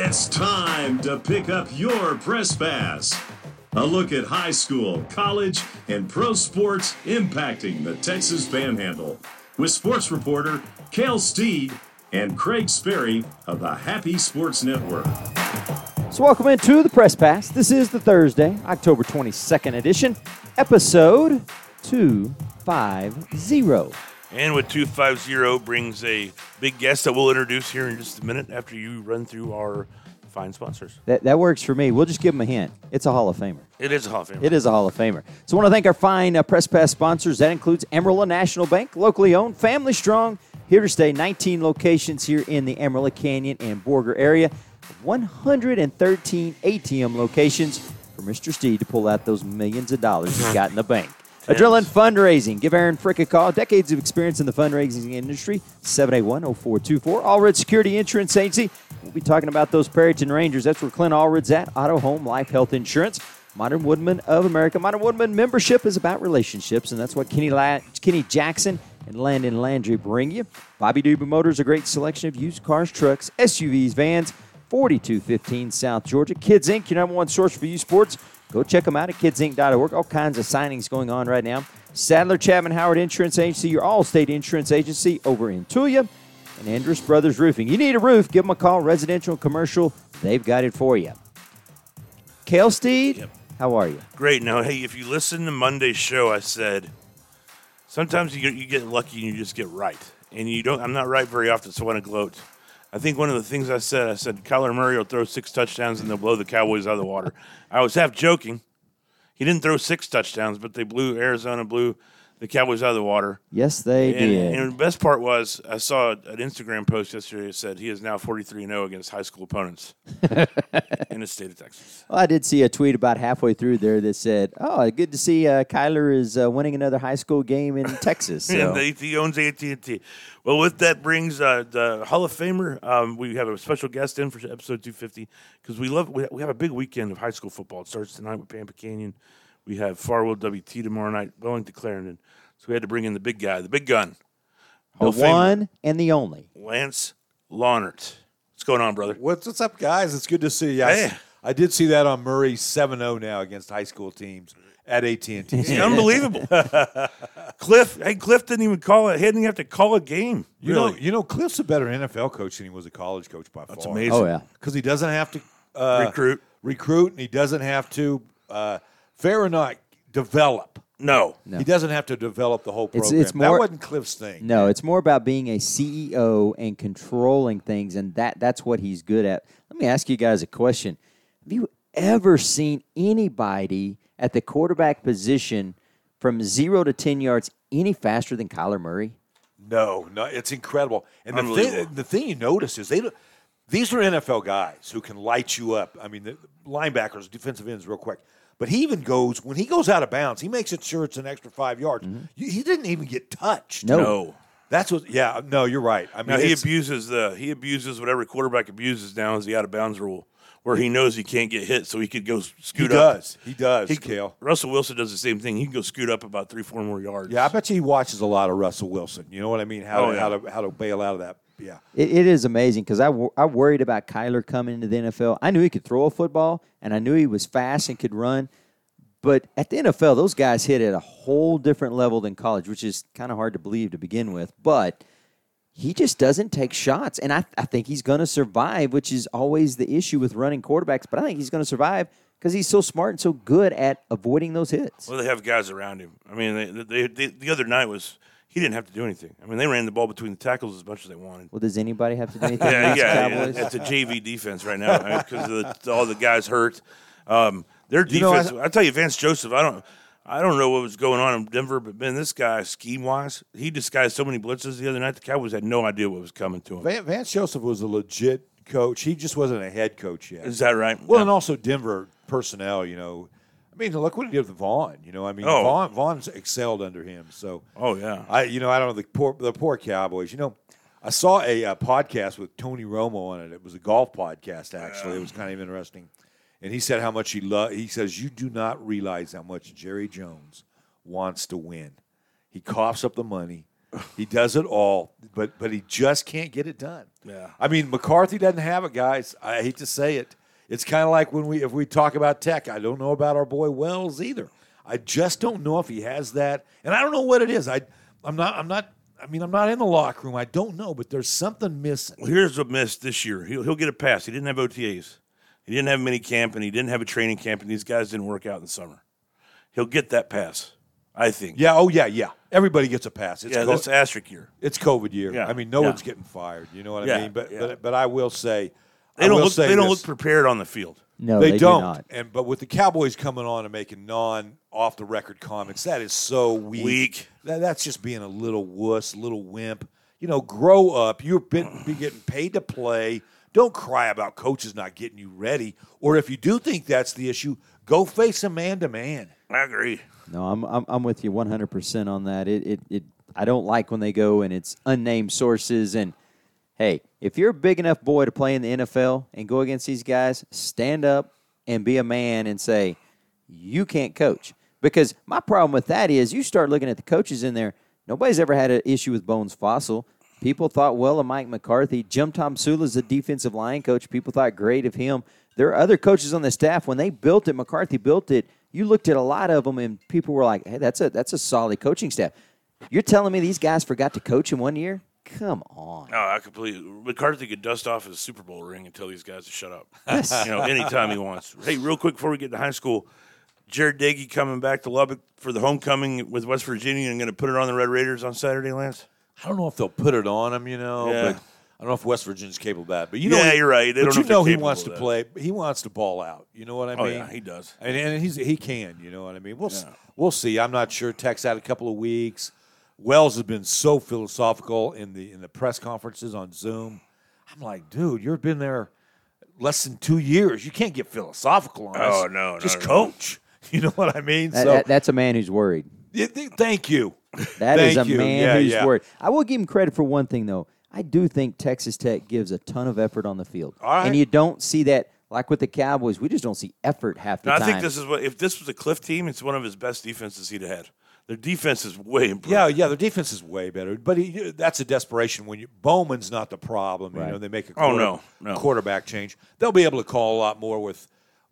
It's time to pick up your Press Pass. A look at high school, college, and pro sports impacting the Texas Panhandle. With sports reporter Cale Steed and Craig Sperry of the Happy Sports Network. So welcome into the Press Pass. This is the Thursday, October 22nd edition, episode 250. And with 250 brings a big guest that we'll introduce here in just a minute after you run through our fine sponsors. That works for me. We'll just give them a hint. It's a Hall of Famer. It is a Hall of Famer. It is a Hall of Famer. So I want to thank our fine Press Pass sponsors. That includes Amarillo National Bank, locally owned, family strong, here to stay. 19 locations here in the Amarillo Canyon and Borger area. 113 ATM locations for Mr. Steed to pull out those millions of dollars he's got in the bank. Adrenaline Fundraising. Give Aaron Frick a call. Decades of experience in the fundraising industry. 781-0424. Allred Security Insurance Agency. We'll be talking about ththose Perryton Rangers. That's where Clint Allred's at. Auto, Home, Life, Health Insurance. Modern Woodman of America. Modern Woodman membership is about relationships, and that's what Kenny Jackson and Landon Landry bring you. Bobby Doobie Motors, a great selection of used cars, trucks, SUVs, vans. 4215 South Georgia. Kids Inc., your number one source for youth sports. Go check them out at kidsinc.org. All kinds of signings going on right now. Sadler, Chapman, Howard Insurance Agency, your all-state insurance agency over in Tulia. And Andrus Brothers Roofing. You need a roof, give them a call. Residential, commercial, they've got it for you. Cale Steed, Yep. How are you? Great. Now, hey, if you listen to Monday's show, I said sometimes you get lucky and you just get right. And you don't. I'm not right very often, so I want to gloat. I think one of the things I said Kyler Murray will throw 6 touchdowns and they'll blow the Cowboys out of the water. I was half joking. He didn't throw 6 touchdowns, but Arizona blew the Cowboys out of the water. Yes, they did. And the best part was I saw an Instagram post yesterday that said he is now 43-0 against high school opponents in the state of Texas. Well, I did see a tweet about halfway through there that said, "Oh, good to see Kyler is winning another high school game in Texas." So. And he owns AT&T. Well, with that brings the Hall of Famer. We have a special guest in for episode 250 because we have a big weekend of high school football. It starts tonight with Pampa Canyon. We have Farwell WT tomorrow night, Wellington Clarendon. So we had to bring in the big guy, the big gun. The one and the only. Lance Lawnert. What's going on, brother? What's up, guys? It's good to see you. Hey. I did see that on Murray 7-0 now against high school teams at AT&T. It's unbelievable. Cliff didn't even call it. He didn't have to call a game. Really. You know, Cliff's a better NFL coach than he was a college coach by far. That's amazing. Oh, yeah. Because he doesn't have to recruit, and he doesn't have to, fair or not, develop. No. He doesn't have to develop the whole program. It's more, that wasn't Cliff's thing. No, it's more about being a CEO and controlling things, and that's what he's good at. Let me ask you guys a question. Have you ever seen anybody at the quarterback position from 0 to 10 yards any faster than Kyler Murray? No, it's incredible. And the thing you notice is these are NFL guys who can light you up. I mean, the linebackers, defensive ends real quick. But he even when he goes out of bounds, he makes it sure it's an extra 5 yards. Mm-hmm. He didn't even get touched. No. That's what. Yeah. No, you're right. I mean, he abuses whatever quarterback abuses now is the out of bounds rule, where he knows he can't get hit, so he could go scoot up. He does. Cale. Russell Wilson does the same thing. He can go scoot up about 3-4 more yards. Yeah, I bet you he watches a lot of Russell Wilson. You know what I mean? How to bail out of that. Yeah. It is amazing because I worried about Kyler coming into the NFL. I knew he could throw a football, and I knew he was fast and could run. But at the NFL, those guys hit at a whole different level than college, which is kind of hard to believe to begin with. But he just doesn't take shots. And I think he's going to survive, which is always the issue with running quarterbacks. But I think he's going to survive because he's so smart and so good at avoiding those hits. Well, they have guys around him. I mean, the other night he didn't have to do anything. I mean, they ran the ball between the tackles as much as they wanted. Well, does anybody have to do anything? Yeah. It's a JV defense right now because all the guys hurt. Their defense, I tell you, Vance Joseph, I don't know what was going on in Denver, but, man, this guy, scheme-wise, he disguised so many blitzes the other night, the Cowboys had no idea what was coming to him. Vance Joseph was a legit coach. He just wasn't a head coach yet. Is that right? Well, and also Denver personnel, you know. I mean, look what he did with Vaughn. You know, I mean, Vaughn's excelled under him. So, yeah. I don't know, the poor Cowboys. You know, I saw a podcast with Tony Romo on it. It was a golf podcast, actually. It was kind of interesting. And he said how much he says, you do not realize how much Jerry Jones wants to win. He coughs up the money. He does it all, but he just can't get it done. Yeah. I mean, McCarthy doesn't have it, guys. I hate to say it. It's kind of like if we talk about Tech, I don't know about our boy Wells either. I just don't know if he has that, and I don't know what it is. I'm not in the locker room. I don't know, but there's something missing. Well, here's what missed this year. He'll get a pass. He didn't have OTAs. He didn't have mini camp, and he didn't have a training camp, and these guys didn't work out in the summer. He'll get that pass, I think. Yeah, yeah. Everybody gets a pass. That's asterisk year. It's COVID year. Yeah. I mean, no one's getting fired. You know what I mean? But I will say they don't look prepared on the field. No, they don't. Do not. But with the Cowboys coming on and making off the record comments, that is so weak. That's just being a little wuss, a little wimp. Grow up. You've be getting paid to play. Don't cry about coaches not getting you ready. Or if you do think that's the issue, go face a man-to-man. I agree. No, I'm with you 100% on that. I don't like when they go and it's unnamed sources. And hey, if you're a big enough boy to play in the NFL and go against these guys, stand up and be a man and say you can't coach. Because my problem with that is you start looking at the coaches in there. Nobody's ever had an issue with Bones Fossil. People thought well of Mike McCarthy. Jim Tomsula's a defensive line coach. People thought great of him. There are other coaches on the staff. When they built it, McCarthy built it, you looked at a lot of them, and people were like, hey, that's a solid coaching staff. You're telling me these guys forgot to coach in 1 year? Come on. No, I completely. McCarthy could dust off his Super Bowl ring and tell these guys to shut up. Anytime he wants. Hey, real quick before we get to high school, Jared Dagey coming back to Lubbock for the homecoming with West Virginia and going to put it on the Red Raiders on Saturday, Lance? I don't know if they'll put it on him, but I don't know if West Virginia's capable of that. But you're right. He wants to play. He wants to ball out. You know what I mean? Oh, yeah, he does. And he can. You know what I mean? We'll see. I'm not sure. Tech's out a couple of weeks. Wells has been so philosophical in the press conferences on Zoom. I'm like, dude, you've been there less than 2 years. You can't get philosophical on us. Oh, no. Just coach. You know what I mean? That's a man who's worried. Thank you. That is a man who's worried. I will give him credit for one thing, though. I do think Texas Tech gives a ton of effort on the field. All right. And you don't see that, like with the Cowboys, we just don't see effort half the time. I think this is if this was a Cliff team, it's one of his best defenses he'd had. Their defense is way improved. Yeah, their defense is way better. But that's a desperation when Bowman's not the problem. Right. They make a quarterback change. They'll be able to call a lot more with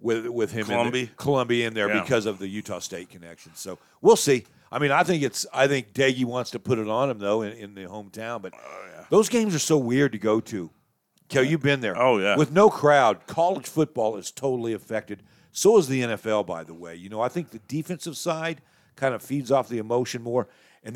him Columbia in there because of the Utah State connection. So we'll see. I mean, I think Dagey wants to put it on him though in the hometown, but those games are so weird to go to. Kel, you've been there. Oh yeah. With no crowd, college football is totally affected. So is the NFL, by the way. I think the defensive side kind of feeds off the emotion more, and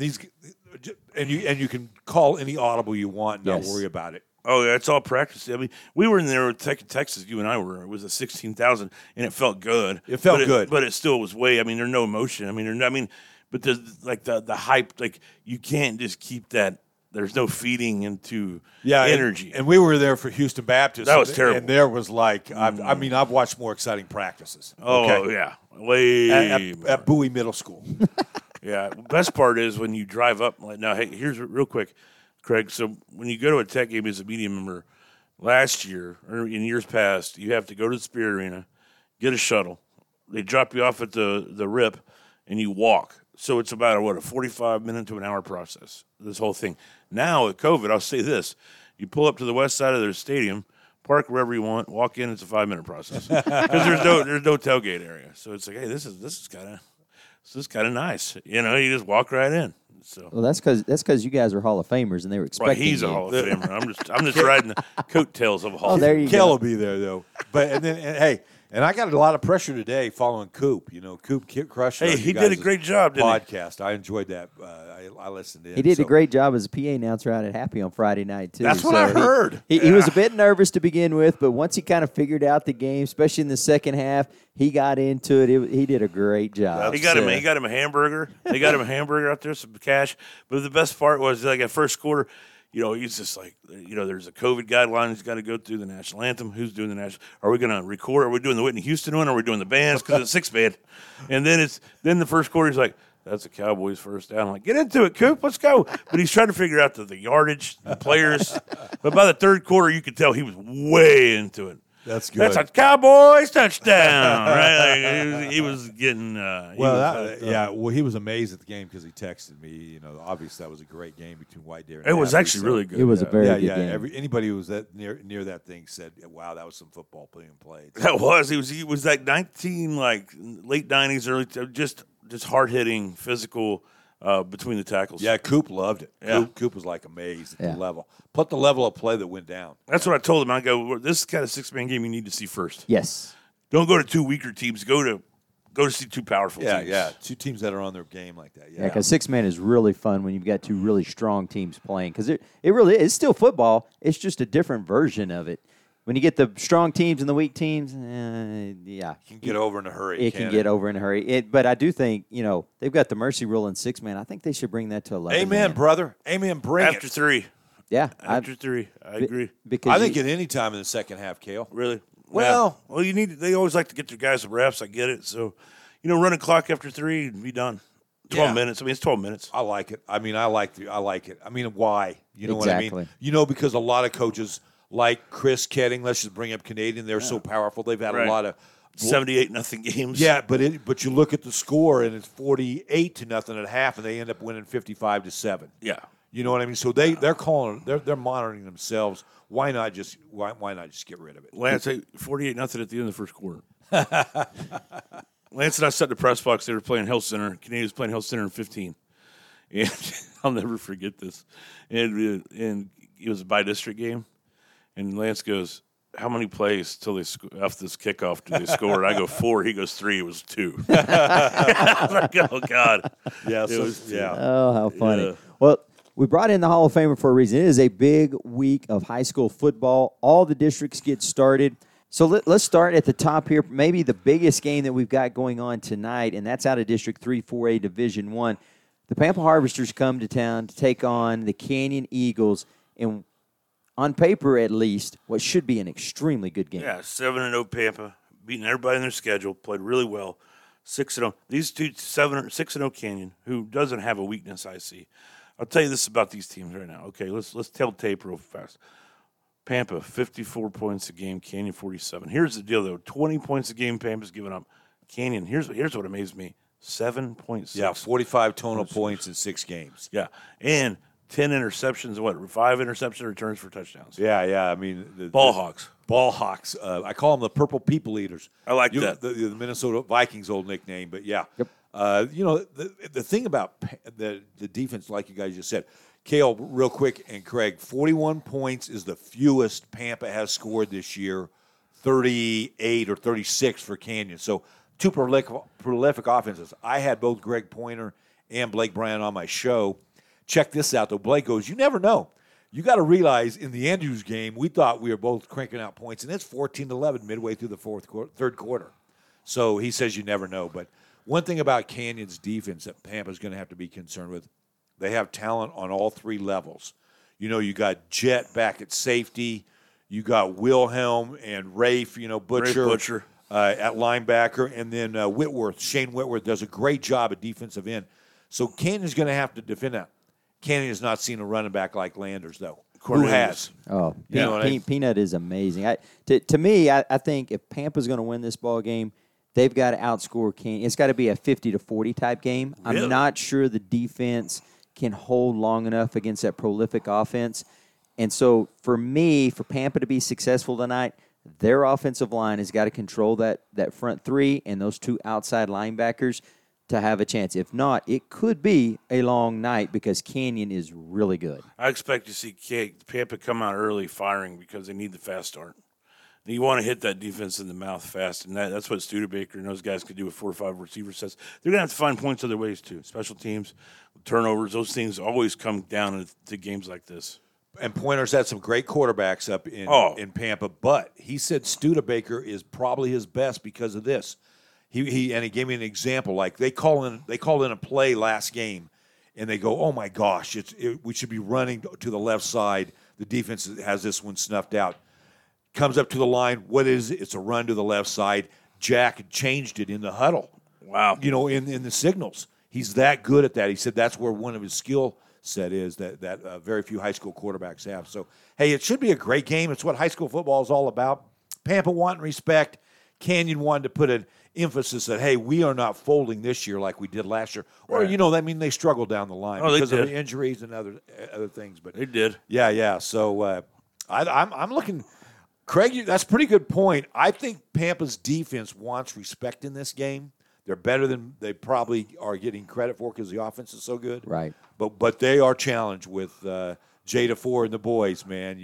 you can call any audible you want and not worry about it. Oh, yeah, it's all practice. I mean, we were in there with Texas. You and I were. It was a 16,000, and it felt good. It felt good, but it still was way. I mean, there's no emotion. But there's like the hype. Like you can't just keep that. There's no feeding into energy. And we were there for Houston Baptist. That was terrible. And there was like, I've watched more exciting practices. Oh yeah, way at Bowie Middle School. Yeah. Best part is when you drive up. Now, hey, here's real quick. Craig, so when you go to a Tech game as a media member, last year or in years past, you have to go to the Spirit Arena, get a shuttle. They drop you off at the RIP, and you walk. So it's about, a 45-minute to an hour process, this whole thing. Now, at COVID, I'll say this. You pull up to the west side of their stadium, park wherever you want, walk in, it's a 5-minute process. Because there's no tailgate area. So it's like, hey, this is kind of nice. You just walk right in. So. Well, that's because you guys are Hall of Famers, and they were expecting. Well, he's a Hall of Famer. I'm just riding the coattails of a Hall of Famer. There you go. Kel will be there though. But and I got a lot of pressure today following Coop. Coop crushed. Hey, he did a great job. Podcast. I enjoyed that. I listened in. He did a great job as a PA announcer out at Happy on Friday night too. That's what I heard. He was a bit nervous to begin with, but once he kind of figured out the game, especially in the second half, he got into it. He did a great job. He got him a hamburger. They got him a hamburger out there, some cash. But the best part was like at first quarter, he's just like, there's a COVID guideline he's got to go through the national anthem. Who's doing the national? Are we going to record? Are we doing the Whitney Houston one? Are we doing the bands? Because it's 6 band. And then the first quarter, he's like, that's the Cowboys' first down. I'm like, get into it, Coop. Let's go. But he's trying to figure out the yardage, the players. But by the third quarter, you could tell he was way into it. That's good. That's a Cowboys touchdown, right? Like, he was getting. Well, he was amazed at the game because he texted me. You know, obviously that was a great game between White Deer and It was Hadley, actually really good. It was a very good game. Anybody who was near that thing said, "Wow, that was some football being played." That was. He was like late 90s, early just hard hitting, physical. Between the tackles. Yeah, Coop loved it. Yeah. Coop was like amazed at the level. Put the level of play that went down. That's what I told him. I go, this is kind of 6-man game you need to see first. Yes. Don't go to two weaker teams. Go to see two powerful teams. Yeah, two teams that are on their game like that. Yeah, because 6-man is really fun when you've got two really strong teams playing. Because it really is still football. It's just a different version of it. When you get the strong teams and the weak teams, You can get over in a hurry. It can get over in a hurry. But I do think, they've got the mercy rule in 6-man. I think they should bring that to 11. Amen, brother. Amen. Bring After it. 3. Yeah. After 3. I agree. Because I think at any time in the second half, Kale. Really? Well, they always like to get their guys some reps. I get it. So, run a clock after 3 and be done. 12 minutes. I mean, it's 12 minutes. I like it. I mean, I like it. I mean, why? You know Exactly. what I mean? Because a lot of coaches like Chris Ketting, let's just bring up Canadian. They're so powerful. They've had a lot of 78-0 games. Yeah, but you look at the score and it's 48-0 at half, and they end up winning 55-7. Yeah. You know what I mean? So they're monitoring themselves. Why not just get rid of it? Lance, 48-0 at the end of the first quarter. Lance and I sat in the press box. They were playing Health Center. Canadian was playing Health Center in 15. And I'll never forget this. And it was a by-district game. And Lance goes, how many plays till they after this kickoff do they score? And I go 4. He goes 3. It was 2. I was like, oh God. Yeah. Oh, how funny. Yeah. Well, we brought in the Hall of Famer for a reason. It is a big week of high school football. All the districts get started. So let's start at the top here. Maybe the biggest game that we've got going on tonight, and that's out of District 3, 4A Division 1. The Pampa Harvesters come to town to take on the Canyon Eagles, and on paper, at least, what should be an extremely good game. Yeah, 7-0 Pampa, beating everybody in their schedule, played really well. 6-0. These two, 6-0 Canyon, who doesn't have a weakness, I see. I'll tell you this about these teams right now. Okay, let's tell tape real fast. Pampa, 54 points a game. Canyon, 47. Here's the deal, though. 20 points a game Pampa's giving up. Canyon, here's what amazed me. 7.6. Yeah, 45 total points in 6 games. Yeah, and 10 interceptions, 5 interception returns for touchdowns. Yeah. I mean, Ball Hawks. Ball Hawks. I call them the Purple People Eaters. I like that. The Minnesota Vikings' old nickname, but yeah. Yep. The thing about the defense, like you guys just said, Cale, real quick, and Craig, 41 points is the fewest Pampa has scored this year, 38 or 36 for Canyon. So 2 prolific offenses. I had both Greg Pointer and Blake Bryan on my show. Check this out, though. Blake goes, you never know. You got to realize in the Andrews game, we thought we were both cranking out points, and it's 14-11 midway through the third quarter. So he says you never know. But one thing about Canyon's defense that Pampa's going to have to be concerned with, they have talent on all 3 levels. You got Jet back at safety. You got Wilhelm and Rafe, Butcher. At linebacker. And then Whitworth, Shane Whitworth, does a great job at defensive end. So Canyon's going to have to defend that. Canyon has not seen a running back like Landers, though. Who has? Oh, You know what I mean? Peanut is amazing. To me, I think if Pampa's going to win this ball game, they've got to outscore Canyon. It's got to be a 50-40 type game. Really? I'm not sure the defense can hold long enough against that prolific offense. And so for me, for Pampa to be successful tonight, their offensive line has got to control that front 3 and those 2 outside linebackers to have a chance. If not, it could be a long night because Canyon is really good. I expect to see Pampa come out early firing because they need the fast start. You want to hit that defense in the mouth fast, and that's what Studebaker and those guys could do with 4 or 5 receiver sets. They're going to have to find points other ways, too. Special teams, turnovers, those things always come down to games like this. And Pointer's had some great quarterbacks up in Pampa, but he said Studebaker is probably his best because of this. He gave me an example. Like they called in a play last game, and they go, "Oh my gosh, we should be running to the left side. The defense has this one snuffed out." Comes up to the line. What is it? It's a run to the left side. Jack changed it in the huddle. Wow. In the signals. He's that good at that. He said that's where one of his skill set is that very few high school quarterbacks have. So, hey, it should be a great game. It's what high school football is all about. Pampa wanting respect. Canyon wanted to put an emphasis that, hey, we are not folding this year like we did last year. Or, Right. that mean they struggled down the line because of the injuries and other things. But they did. Yeah. So I'm looking – Craig, that's a pretty good point. I think Pampa's defense wants respect in this game. They're better than they probably are getting credit for because the offense is so good. Right. But they are challenged with Jada Ford and the boys, man,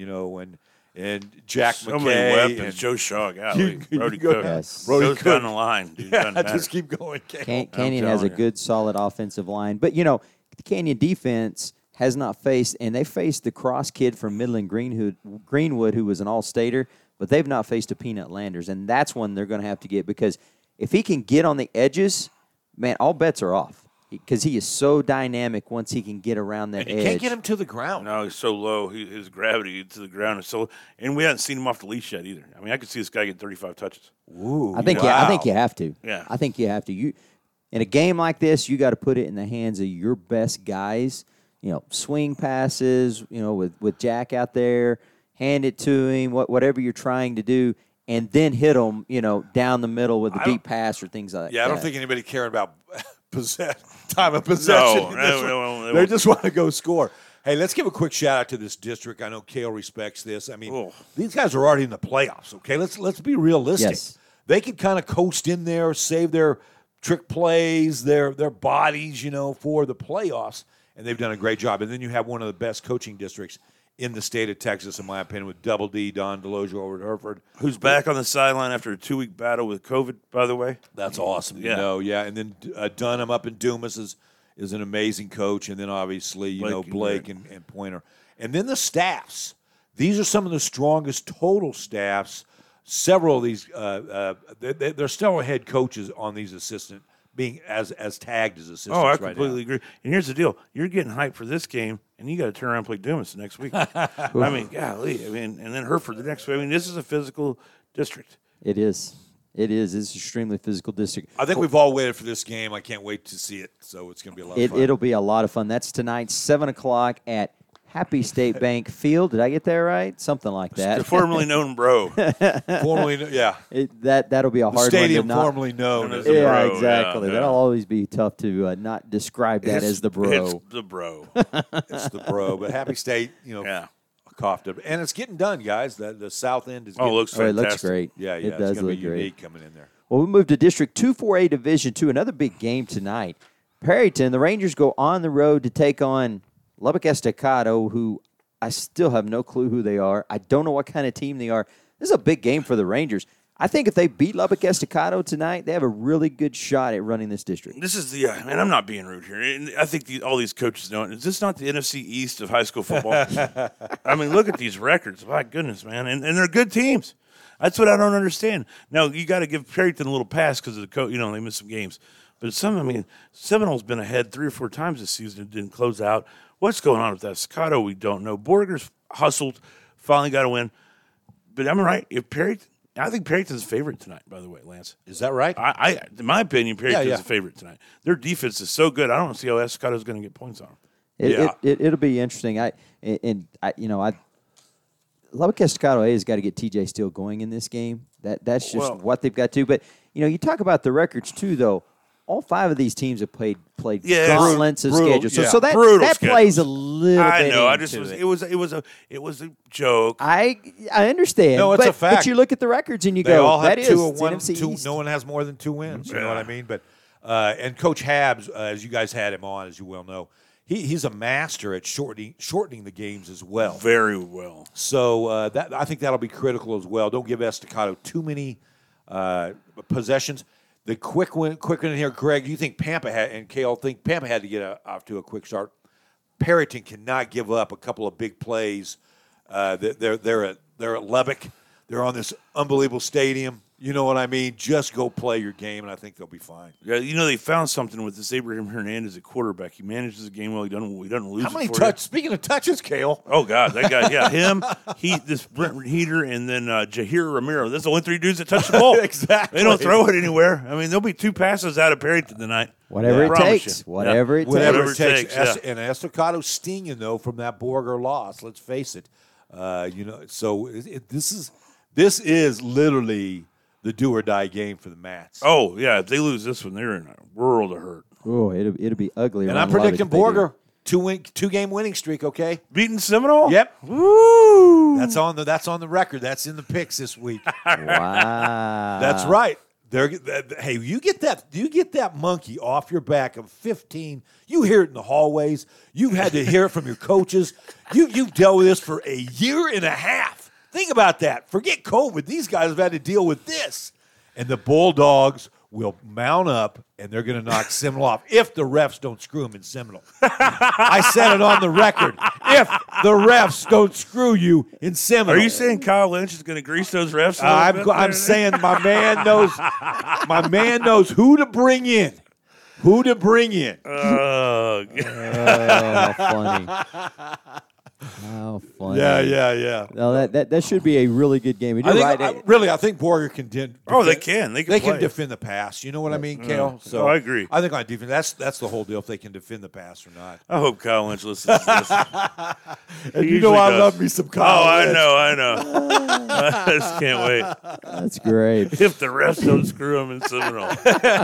and Jack So McKay. many weapons. And Joe Shaw, golly. Brody go Cook. ahead. Yes. Brody Goes Cook. down the line. Dude, doesn't matter. Just keep going. Canyon has a telling you. good, solid offensive line. But, the Canyon defense has not faced, and they faced the cross kid from Midland Greenwood, who was an all-stater, but they've not faced a Peanut Landers, and that's one they're going to have to get because if he can get on the edges, man, all bets are off because he is so dynamic once he can get around that And you edge. can't get him to the ground. No, he's so low. His gravity to the ground is so. And we haven't seen him off the leash yet either. I mean, I could see this guy get 35 touches. Ooh, I think wow. I think you have to. Yeah. I think you have to. You in a game like this, you got to put it in the hands of your best guys. Swing passes. With Jack out there, hand it to him. Whatever you're trying to do, and then hit them. Down the middle with a deep pass or things like that. Yeah, I don't think anybody caring about time of possession. No, They just want to go score. Hey, let's give a quick shout out to this district. I know Kale respects this. I mean, these guys are already in the playoffs. Okay, let's be realistic. Yes. They can kind of coast in there, save their trick plays, their bodies, for the playoffs, and they've done a great job. And then you have one of the best coaching districts in the state of Texas, in my opinion, with Double D, Don Delojo over at Hereford. Who's back on the sideline after a 2-week battle with COVID, by the way? That's awesome. Yeah. Yeah. And then Dunham up in Dumas is an amazing coach. And then obviously, Blake and Pointer. And then the staffs. These are some of the strongest total staffs. Several of these, there's several head coaches on these assistant being as tagged as assistants. Oh, I right completely now. agree. And here's the deal: you're getting hyped for this game, and you got to turn around and play Dumas the next week. I mean, golly. I mean, and then Hereford the next week. I mean, this is a physical district. It is. It's an extremely physical district. I think we've all waited for this game. I can't wait to see it. So it's going to be a lot of fun. It'll be a lot of fun. That's tonight, 7:00 at Happy State Bank Field. Did I get that right? Something like The that. formerly known Bro. Formerly, yeah. That'll be a The hard stadium one to not. formerly known as the Yeah, Bro, exactly. yeah. That'll always be tough to not describe that as the bro. It's the Bro. It's the Bro. But Happy State, Yeah. coughed up. And it's getting done, guys. The south end is Oh, getting, it looks Oh, fantastic. it looks great. yeah. It It's does going to look be great. unique coming in there. Well, we moved to District 248 Division 2, another big game tonight. Perryton, the Rangers go on the road to take on Lubbock Estacado, who I still have no clue who they are. I don't know what kind of team they are. This is a big game for the Rangers. I think if they beat Lubbock Estacado tonight, they have a really good shot at running this district. This is the, and I'm not being rude here. And I think all these coaches know it. Is this not the NFC East of high school football? I mean, look at these records. My goodness, man. And they're good teams. That's what I don't understand. Now, you got to give Perryton a little pass because of the coach. They missed some games. But Seminole's been ahead 3 or 4 times this season and didn't close out. What's going on with that Estacado? We don't know. Borger's hustled, finally got a win. But I'm right. I think Perryton's favorite tonight, by the way, Lance. Is that right? In my opinion, Perryton's Yeah. a favorite tonight. Their defense is so good. I don't see how Estacado's going to get points on them. It'll be interesting. Lubbock Estacado has got to get TJ Steele going in this game. That's just what they've got to. But you talk about the records too, though. All 5 of these teams have played gauntlets of brutal, schedule. yeah. So that Brutal plays a little bit. I know. Into It was a joke. I understand. No, it's but, a fact. But you look at the records and you They go, all have that 2 is and 1. NFC 2, East. no one has more than 2 wins. You know Yeah. what I mean? But and Coach Habs, as you guys had him on, as you well know, he's a master at shortening the games as well. Very well. So I think that'll be critical as well. Don't give Estacado too many possessions. The quick one in here, Greg. You think Pampa and Kale think Pampa had to get off to a quick start. Perryton cannot give up a couple of big plays. They're at Lubbock. They're on this unbelievable stadium. You know what I mean? Just go play your game, and I think they'll be fine. Yeah, they found something with this Abraham Hernandez at quarterback. He manages the game well. He doesn't lose. How many it for touches? Speaking of touches, Kale. You. Oh God, that guy. Yeah, him. This Brent Heater, and then Jahir Romero. That's the only 3 dudes that touch the ball. Exactly. They don't throw it anywhere. I mean, there'll be 2 passes out of Perryton tonight. Whatever I it promise takes. you. Whatever it takes. Whatever it takes. Yeah. And Estacado's stinging though from that Borger loss. Let's face it. So this is This is literally the do or die game for the Mats. Oh, yeah. If they lose this one, they're in a world of hurt. Oh, it'll be ugly. And I'm predicting Borger, two-game winning streak, okay? Beating Seminole? Yep. Woo! That's on the record. That's in the picks this week. Wow. That's right. Hey, you get that monkey off your back of 15. You hear it in the hallways. You've had to hear it from your coaches. You've dealt with this for a year and a half. Think about that. Forget COVID. These guys have had to deal with this. And the Bulldogs will mount up, and they're going to knock Seminole off if the refs don't screw them in Seminole. I said it on the record. If the refs don't screw you in Seminole. Are you saying Kyle Lynch is going to grease those refs? I'm saying my man knows who to bring in. Who to bring in. Oh, how funny. How funny. Yeah. No, that should be a really good game. And you're right. I think Borger can defend. Oh, they can. They can defend the pass. You know what I mean, Kale? So I agree. I think on defense, that's the whole deal, if they can defend the pass or not. I hope Kyle Lynch listens to this. And you know I love me some Kyle Lynch. I know. I just can't wait. That's great. If the refs don't screw them in Seminole.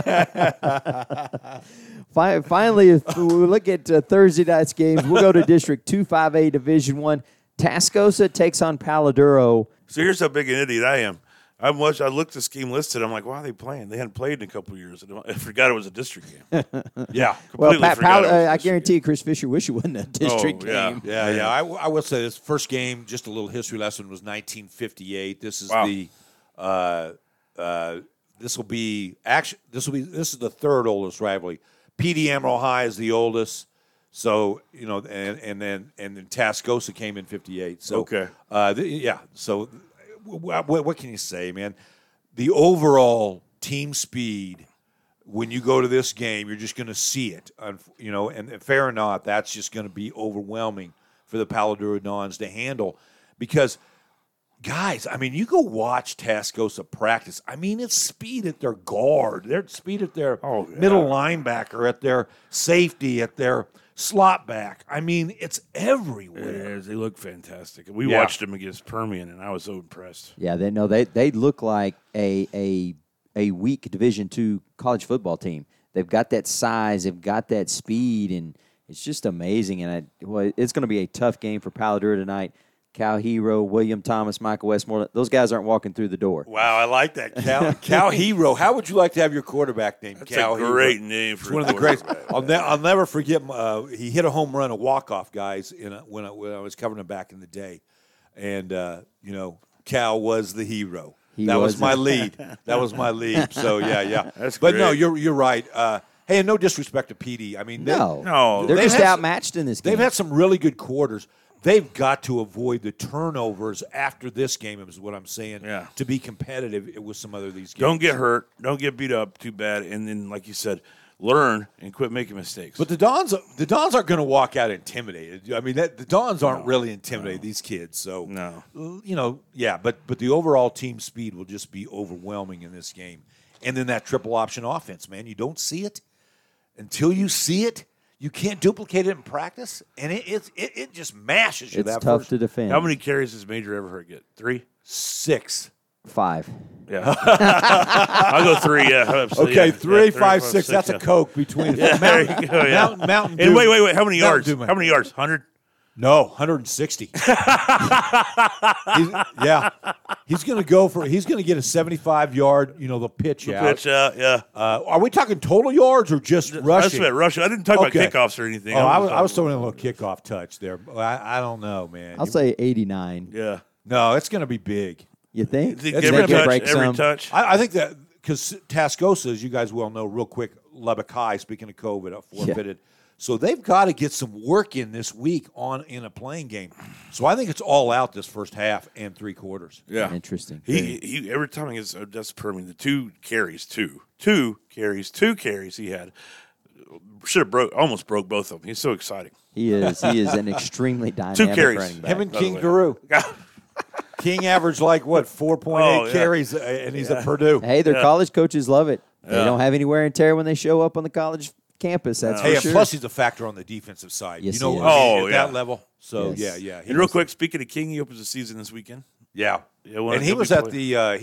Finally, if we look at Thursday night's games, we'll go to District 2-5A Division I. Tascosa takes on Paladuro. So here's how big an idiot I am. I looked this game listed. I'm like, why are they playing? They hadn't played in a couple of years. I forgot it was a district game. Yeah. Well, I guarantee you Chris Fisher wish it wasn't a district game. Yeah. I will say this first game, just a little history lesson, was 1958. This is this is the third oldest rivalry. PD Amarillo High is the oldest. So, and then Tascosa came in 58. So okay. So what can you say, man? The overall team speed, when you go to this game, you're just going to see it. And fair or not, that's just going to be overwhelming for the Paladuro Dons to handle. Because, guys, you go watch Tascosa practice. It's speed at their guard. Their speed at their middle linebacker, at their safety, at their slot back. It's everywhere. They look fantastic. We watched them against Permian, and I was so impressed. Yeah, they look like a weak Division II college football team. They've got that size, they've got that speed, and it's just amazing. And it's going to be a tough game for Paladuro tonight. Cal Hero, William Thomas, Michael Westmoreland, those guys aren't walking through the door. Wow, I like that. Cal Hero. How would you like to have your quarterback named Cal Hero? That's a great name for one of the greats. I'll never forget, he hit a home run, a walk-off, guys, when I was covering him back in the day. And, Cal was the hero. That was my lead. So, yeah. That's great. But, no, you're right. Hey, and no disrespect to PD. They're just outmatched in this game. They've had some really good quarters. They've got to avoid the turnovers after this game, is what I'm saying, to be competitive with some other of these games. Don't get hurt. Don't get beat up too bad. And then, like you said, learn and quit making mistakes. But the Dons aren't going to walk out intimidated. The Dons aren't really intimidated, these kids. So, but the overall team speed will just be overwhelming in this game. And then that triple option offense, man, you don't see it until you see it. You can't duplicate it in practice, and it just mashes you. It's tough to defend. How many carries does Major Everhart get? 3? 6. 5. Yeah. I'll go 3, yeah. Okay, 3, 5, 6. That's a Coke between there you go, yeah. Mountain Dew. And wait. How many yards? How many yards? 100? No, 160. He's going to get a 75-yard, the pitch out. Pitch out, yeah. Are we talking total yards or just rushing? That's rushing. I didn't talk about kickoffs or anything. I was throwing a little kickoff touch there. I don't know, man. I'll say 89. Yeah. No, it's going to be big. You think? Every touch. I think that because Tascosa, as you guys well know, real quick, Lubbock High, speaking of COVID, forfeited. Yeah. So they've got to get some work in this week in a playing game. So I think it's all out this first half and 3 quarters. Yeah, interesting. He every time he gets that's Permian. The 2 carries he had should have almost broke both of them. He's so exciting. He is an extremely dynamic 2 carries. running back. Him and King Guru. King averaged 4.8 carries, and he's at Purdue. Hey, their college coaches love it. They don't have any wear and tear when they show up on the college campus. That's for sure. Plus he's a factor on the defensive side. Yes, at that level. So, yes. yeah. And real quick, speaking of King, he opens the season this weekend. Yeah. And he was at the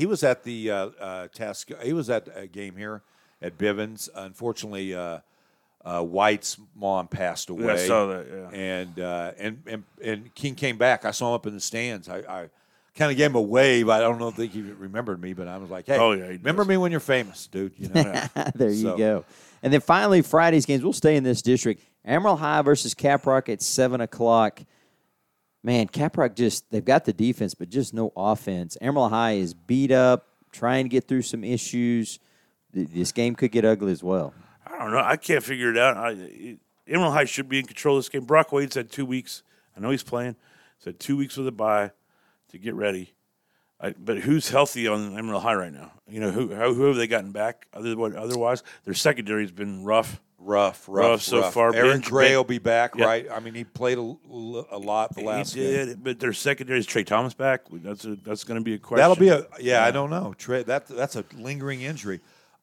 he was at a game here at Bivens. Unfortunately, White's mom passed away. Yeah, I saw that. Yeah. And King came back. I saw him up in the stands. I kind of gave him a wave. I don't know if he remembered me, but I was like, "Hey, remember me when you're famous, dude." You know. There you go. And then finally, Friday's games. We'll stay in this district. Amarillo High versus Caprock at 7:00. Man, Caprock they've got the defense, but just no offense. Amarillo High is beat up, trying to get through some issues. This game could get ugly as well. I don't know. I can't figure it out. Amarillo High should be in control of this game. Brock Wade said 2 weeks. I know he's playing. Said 2 weeks with a bye to get ready. But who's healthy on Amarillo High right now? You know, who have they gotten back? Otherwise, their secondary has been rough so far. Aaron Gray will be back, right? I mean, he played a lot the last game. He did, but their secondary is Trey Thomas back. That's going to be a question. That'll be I don't know. Trey, that's a lingering injury.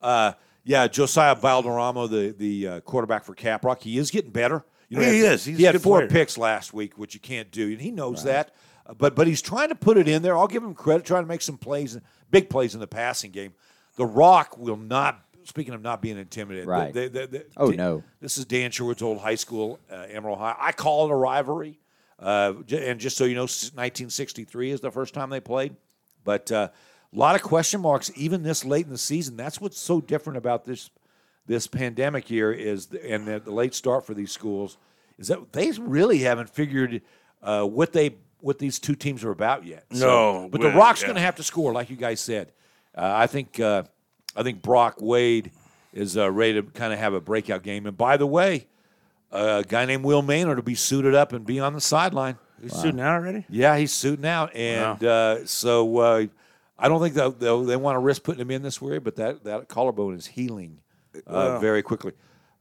Josiah Valderrama, the quarterback for Caprock, he is getting better. You know, he is. He had 4 picks last week, which you can't do, and he knows that. But he's trying to put it in there. I'll give him credit, trying to make some plays, big plays in the passing game. The Rock will not. Speaking of not being intimidated, right? No. This is Dan Sherwood's old high school, Amarillo High. I call it a rivalry, and just so you know, 1963 is the first time they played. But a lot of question marks, even this late in the season. That's what's so different about this pandemic year and the late start for these schools is that they really haven't figured what these two teams are about yet. But the Rock's going to have to score, like you guys said. I think Brock Wade is ready to kind of have a breakout game. And by the way, a guy named Will Maynard will be suited up and be on the sideline. He's suiting out already? Yeah, he's suiting out. And so I don't think they want to risk putting him in this way, but that collarbone is healing very quickly.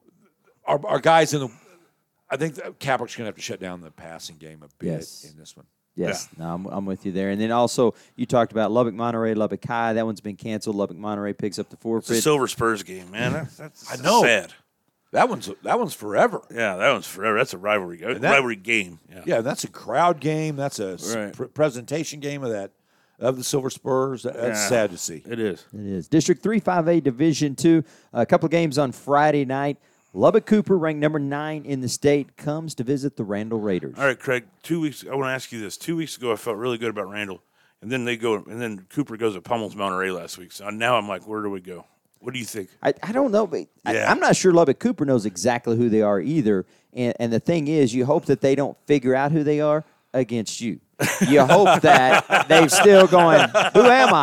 Our guys I think Caprock's going to have to shut down the passing game a bit in this one. Yes, no, I'm with you there. And then also, you talked about Lubbock Monterey, Lubbock High. That one's been canceled. Lubbock Monterey picks up the forfeit. It's a Silver Spurs game, man. That's I know. Sad. That one's forever. Yeah, that one's forever. That's a rivalry game. Yeah, that's a crowd game. That's a presentation game of the Silver Spurs. That's sad to see. It is. It is. District 3 5A Division 2. A couple of games on Friday night. Lubbock Cooper, ranked number 9 in the state, comes to visit the Randall Raiders. All right, Craig. 2 weeks. I want to ask you this. 2 weeks ago, I felt really good about Randall, and then Cooper goes to Pummels Monterey last week. So now I'm like, where do we go? What do you think? I don't know, but I'm not sure Lubbock Cooper knows exactly who they are either. And the thing is, you hope that they don't figure out who they are against you. You hope that they're still going, who am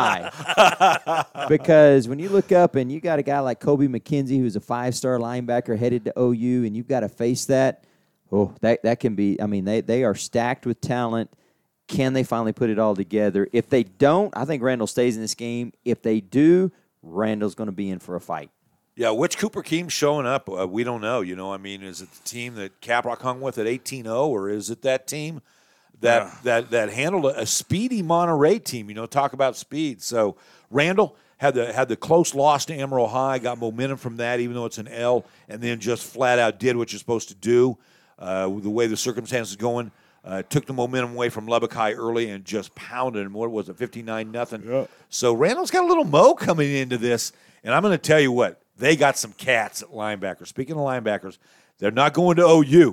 I? Because when you look up and you got a guy like Kobe McKenzie, who's a 5-star linebacker headed to OU, and you've got to face that, that can be, I mean, they are stacked with talent. Can they finally put it all together? If they don't, I think Randall stays in this game. If they do, Randall's going to be in for a fight. Yeah, which Cooper team's showing up? We don't know. You know, I mean, is it the team that Caprock hung with at 18-0, or is it that team that handled a speedy Monterey team? You know, talk about speed. So Randall had the close loss to Amarillo High, got momentum from that, even though it's an L, and then just flat out did what you're supposed to do. The way the circumstances going, took the momentum away from Lubbock High early and just pounded them. What was it, 59-0? Yeah. So Randall's got a little mo coming into this, and I'm going to tell you what, they got some cats at linebacker. Speaking of linebackers, they're not going to OU.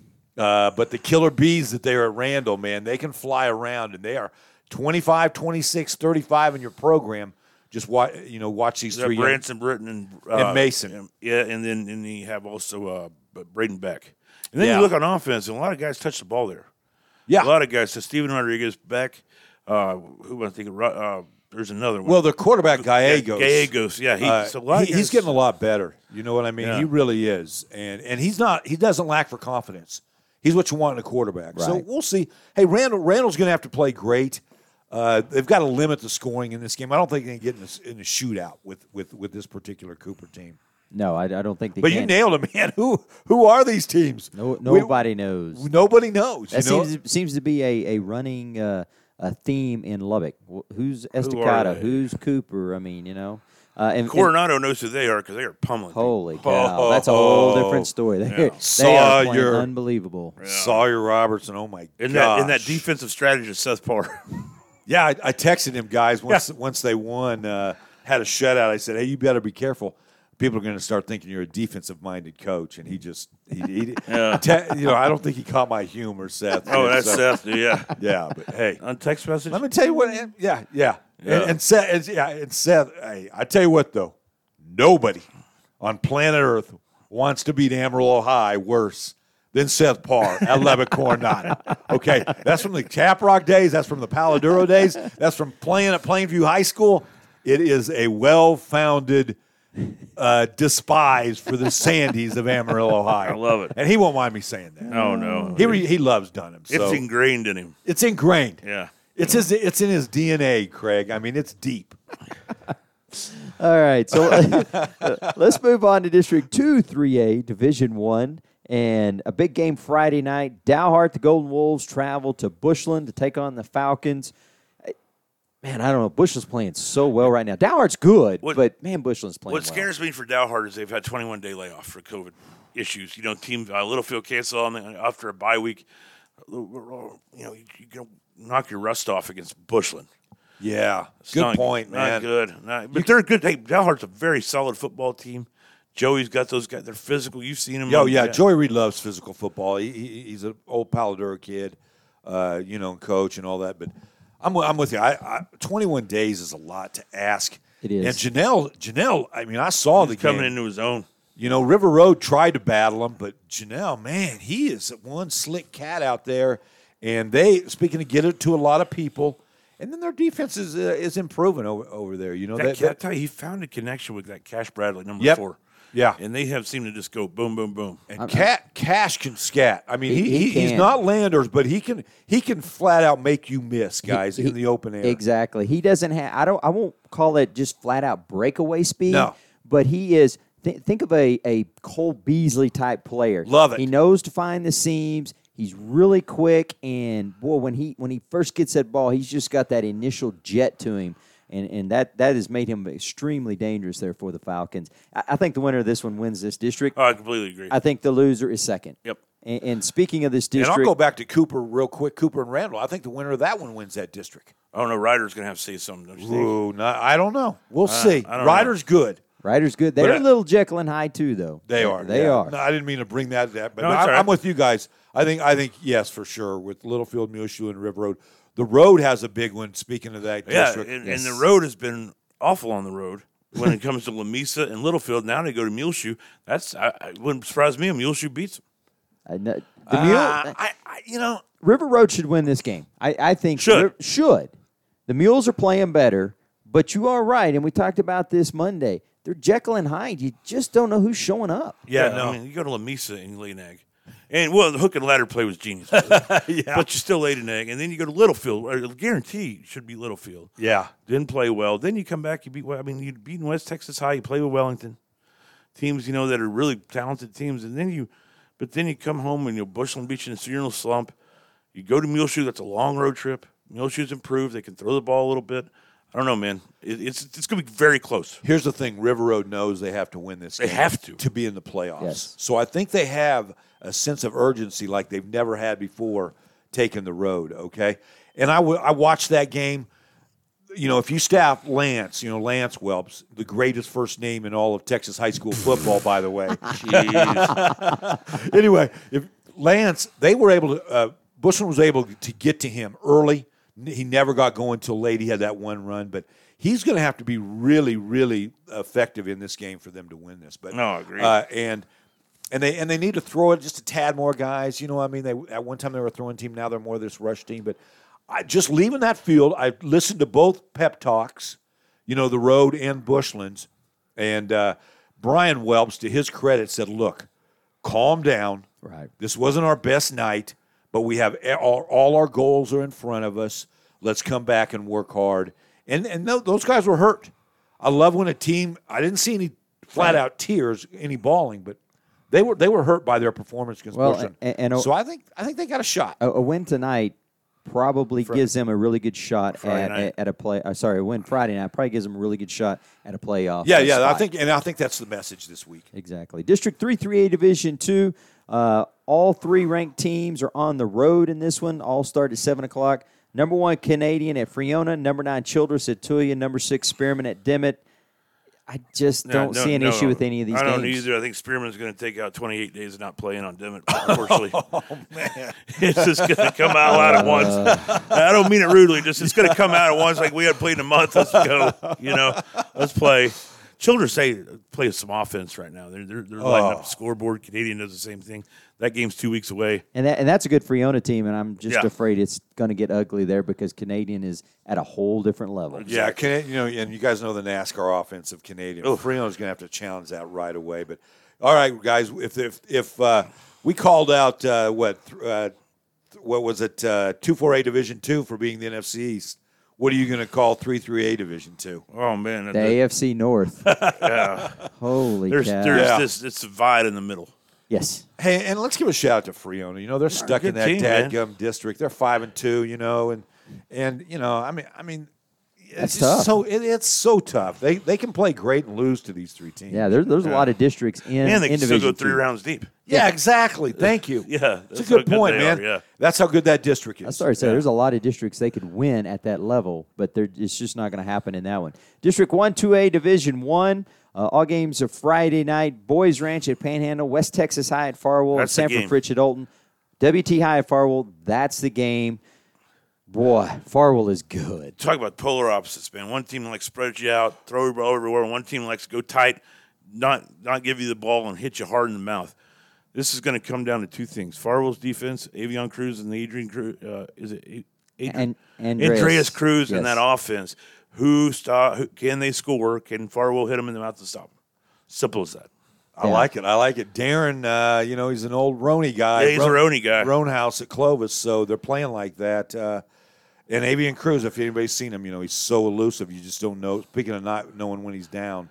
But the killer bees that they are at Randall, man, they can fly around, and they are 25, 26, 35 in your program. Just watch these three. Branson, Britton, and Mason. And then you have also Braden Beck. And then you look on offense, and a lot of guys touch the ball there. Yeah, a lot of guys. So Steven Rodriguez, Beck. Who I think there's another one. Well, the quarterback Gallegos. Gallegos, yeah. He's getting a lot better. You know what I mean? Yeah. He really is, and he's not. He doesn't lack for confidence. He's what you want in a quarterback. Right. So we'll see. Hey, Randall's going to have to play great. They've got to limit the scoring in this game. I don't think they can get in a shootout with this particular Cooper team. No, I don't think they can. But you nailed it, man. Who are these teams? Nobody knows. Nobody knows. That seems to be a running a theme in Lubbock. Who's Estacada? Who's Cooper? I mean, And Coronado knows who they are because they are pummeling. Holy cow. That's a whole different story. They are playing unbelievable. Yeah. Sawyer Robertson, oh my God. In that defensive strategy of Seth Parr. Yeah, I texted him, guys, once they won, had a shutout. I said, hey, you better be careful. People are going to start thinking you're a defensive-minded coach, and he I don't think he caught my humor, Seth. Oh, that's Seth, yeah. Yeah, but hey. On text message? Let me tell you what, yeah. And Seth, hey, I tell you what, though, nobody on planet Earth wants to beat Amarillo High worse than Seth Parr at Levitt Coronado. Okay, that's from the Caprock days. That's from the Paladuro days. That's from playing at Plainview High School. It is a well-founded despise for the Sandys of Amarillo High. I love it. And he won't mind me saying that. Oh, no. He loves Dunham. So. It's ingrained in him. It's ingrained. Yeah. It's in his DNA, Craig. I mean, it's deep. All right, so let's move on to District 2, 3A, Division 1. And a big game Friday night. Dalhart, the Golden Wolves, travel to Bushland to take on the Falcons. Man, I don't know. Bushland's playing so well right now. Dalhart's good, but, man, Bushland's playing well. What scares me for Dalhart is they've had 21-day layoff for COVID issues. Team Littlefield canceled after a bye week. You can knock your rust off against Bushland. Yeah, good point, man. Not good. But they're good. Hey, Dalhart's a very solid football team. Joey's got those guys. They're physical. You've seen them. Oh, yeah. Joey Reed loves physical football. He's an old Paladuro kid, coach and all that. But I'm with you. 21 days is a lot to ask. It is. And Janelle, I mean, I saw the game. Coming into his own. River Road tried to battle him, but Janelle, man, he is one slick cat out there. And speaking of get it to a lot of people, and then their defense is improving over there. I tell you, he found a connection with that Cash Bradley, number 4. Yeah. And they have seemed to just go boom, boom, boom. And Cash can scat. I mean, he's not Landers, but he can flat out make you miss, guys, in the open air. Exactly. He doesn't have I won't call it just flat out breakaway speed. No. But he is think of a Cole Beasley type player. Love it. He knows to find the seams. He's really quick, and boy, when he first gets that ball, he's just got that initial jet to him. And that has made him extremely dangerous there for the Falcons. I think the winner of this one wins this district. Oh, I completely agree. I think the loser is second. Yep. And speaking of this district. And I'll go back to Cooper real quick, Cooper and Randall. I think the winner of that one wins that district. Oh, no, Ryder's going to have to say something, don't you think? Ooh, I don't know. We'll see. Ryder's good. Ryder's good. They're a little Jekyll and Hyde, too, though. They are. They are. No, I didn't mean to bring that up. But no, I'm with you guys. I think yes, for sure, with Littlefield, Muleshoe, and River Road. The road has a big one, speaking of that district. And the road has been awful on the road when it comes to Lamesa and Littlefield. Now they go to Muleshoe. It wouldn't surprise me if Muleshoe beats them. River Road should win this game. I think should. The Mules are playing better, but you are right, and we talked about this Monday. They're Jekyll and Hyde. You just don't know who's showing up. Yeah, no. I mean, you go to Lamesa and you lay an egg. And, the hook and ladder play was genius. But you still laid an egg. And then you go to Littlefield. I guarantee it should be Littlefield. Yeah. Didn't play well. Then you come back. You beat West Texas High. You play with Wellington. Teams, that are really talented teams. And then you come home and Bushland beat you in a seasonal slump. You go to Muleshoe. That's a long road trip. Muleshoe's improved. They can throw the ball a little bit. I don't know, man. It's going to be very close. Here's the thing. River Road knows they have to win this game. They have to be in the playoffs. Yes. So I think they have a sense of urgency like they've never had before taking the road, okay? And I watched that game. If you staff Lance, Lance Welps, the greatest first name in all of Texas high school football, by the way. Jeez. Anyway, if Lance, Bushland was able to get to him early. He never got going till late. He had that one run, but he's going to have to be really, really effective in this game for them to win this. But no, I agree. And they need to throw it just a tad more, guys. They at one time they were a throwing team. Now they're more of this rush team. But just leaving that field, I listened to both pep talks, the road and Bushland's, and Brian Welps, to his credit, said, "Look, calm down. Right. This wasn't our best night, but we have all our goals are in front of us. Let's come back and work hard." And those guys were hurt. I love when a team. I didn't see any flat out tears, any bawling, but they were hurt by their performance against Bushland. So I think they got a shot. A win tonight probably gives them a really good shot at a play. A win Friday night probably gives them a really good shot at a playoff. Yeah. spot. I think that's the message this week. Exactly. District 3, 3A Division 2. All three ranked teams are on the road in this one. All start at 7:00. Number 1, Canadian at Friona. Number 9, Childress at Tulia. Number 6, Spearman at Dimmitt. I just don't see an issue with any of these games. I don't either. I think Spearman's going to take out 28 days of not playing on Dimmitt, unfortunately. Oh, man. It's just going to come out at once. I don't mean it rudely. Just it's going to come out at once like we had played in a month. Let's go. Let's play. Childress play some offense right now. They're lighting up the scoreboard. Canadian does the same thing. That game's 2 weeks away. And that's a good Friona team, and I'm just afraid it's going to get ugly there because Canadian is at a whole different level. Yeah, and you guys know the NASCAR offense of Canadian. Friona's going to have to challenge that right away. But all right, guys, if we called out what was it 2-4A Division II for being the NFC East, what are you going to call 3-3A Division II? Oh man, the AFC North. Yeah, holy there's cow. this divide in the middle. Yes. Hey, and let's give a shout out to Friona. They're stuck in that dadgum district. They're 5-2. I mean, it's tough. It's so tough. They can play great and lose to these three teams. Yeah, there's a lot of districts in. And they can still go Division 3 II. rounds deep. Yeah, exactly. Thank you. Yeah, it's a good point, man. Yeah. That's how good that district is. I started to say there's a lot of districts they could win at that level, but it's just not going to happen in that one. District 1, 2A, Division 1. All games are Friday night. Boys Ranch at Panhandle, West Texas High at Farwell, and Sanford Fritch at Olton. WT High at Farwell, that's the game. Boy, Farwell is good. Talk about polar opposites, man. One team likes to spread you out, throw your ball everywhere. One team likes to go tight, not give you the ball and hit you hard in the mouth. This is going to come down to 2 things. Farwell's defense, Avion Cruz and the Adrian Cruz, Andreas Cruz and that offense. Who can they score? Can Farwell hit them in the mouth to stop them? Simple as that. I like it. Darren, he's an old Roney guy. Yeah, he's a Roney guy. Roan House at Clovis, so they're playing like that. And Avian Cruz, if anybody's seen him, he's so elusive. You just don't know. Speaking of not knowing when he's down,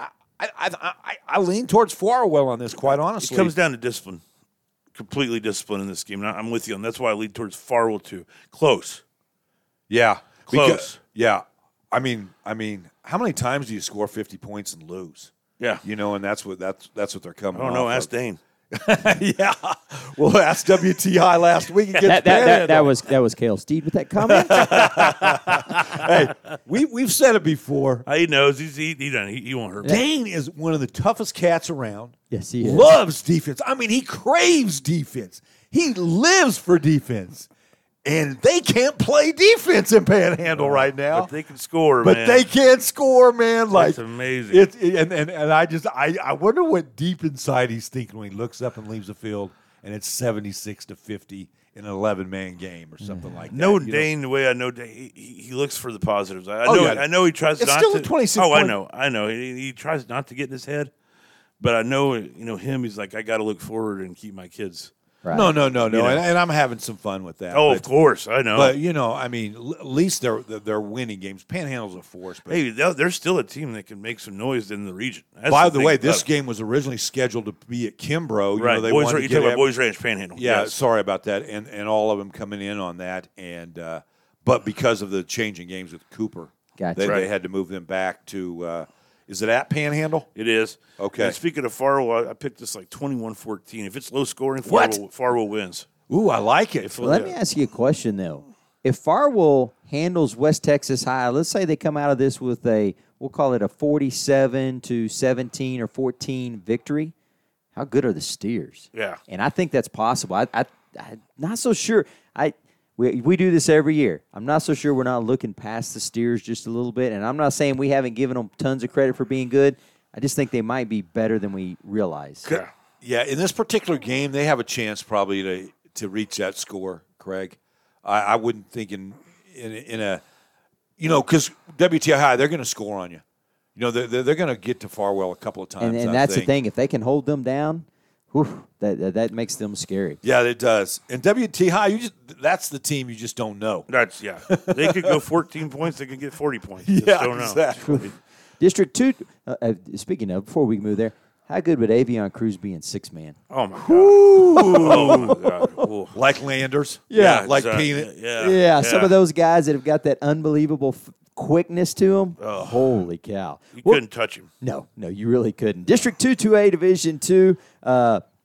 I lean towards Farwell on this, quite honestly. It comes down to discipline, completely discipline in this game. And I'm with you, and that's why I lean towards Farwell too. Close. Yeah. Close. Yeah. I mean, how many times do you score 50 points and lose? Yeah. And that's what they're coming. I don't know. Ask Dane. Yeah. Well, asked WTI last week. That was Cale Steed with that comment. Hey, we've said it before. He knows. He won't hurt me. Dane is one of the toughest cats around. Yes, he is. Loves defense. I mean, he craves defense. He lives for defense. And they can't play defense in Panhandle right now. But they can score, man. They can't score, man. That's amazing. And I wonder what deep inside he's thinking when he looks up and leaves the field and it's 76-50 in an 11-man game or something like that. No, Dane, the way I know Dane, he looks for the positives. I know he tries it's not still to. A 26 I know. He tries not to get in his head. But I know, him, he's like, I got to look forward and keep my kids. Right. No. And I'm having some fun with that. Oh, of course, I know. But at least they're winning games. Panhandle's a force. But hey, they're still a team that can make some noise in the region. By the way, this game was originally scheduled to be at Kimbrough. Right, you're talking about Boys Ranch Panhandle. Yeah, yes. Sorry about that, and all of them coming in on that, and but because of the changing games with Cooper, they had to move them back to. Is it at Panhandle? It is. Okay. And speaking of Farwell, I picked this like 21-14. If it's low scoring, Farwell wins. Ooh, I like it. Let me ask you a question, though. If Farwell handles West Texas High, let's say they come out of this with we'll call it a 47-17 or 14 victory, how good are the Steers? Yeah. And I think that's possible. I'm not so sure. We do this every year. I'm not so sure we're not looking past the Steers just a little bit, and I'm not saying we haven't given them tons of credit for being good. I just think they might be better than we realize. Yeah, in this particular game, they have a chance probably to reach that score, Craig. I wouldn't think in a because WTI High, they're going to score on you. They're going to get to Farwell a couple of times. And that's the thing. If they can hold them down, that makes them scary. Yeah, it does. And WT High, that's the team you just don't know. They could go 14 points. They could get 40 points. Yeah, just don't know. Exactly. District 2, speaking of, before we move there, how good would Avion Cruz be in 6-man? Oh, my God. Oh, my God. Ooh. Like Landers? Yeah. Like Peanut? Yeah, some of those guys that have got that unbelievable quickness to them. Oh. Holy cow. You couldn't touch him. No, you really couldn't. District 2, 2A, Division 2.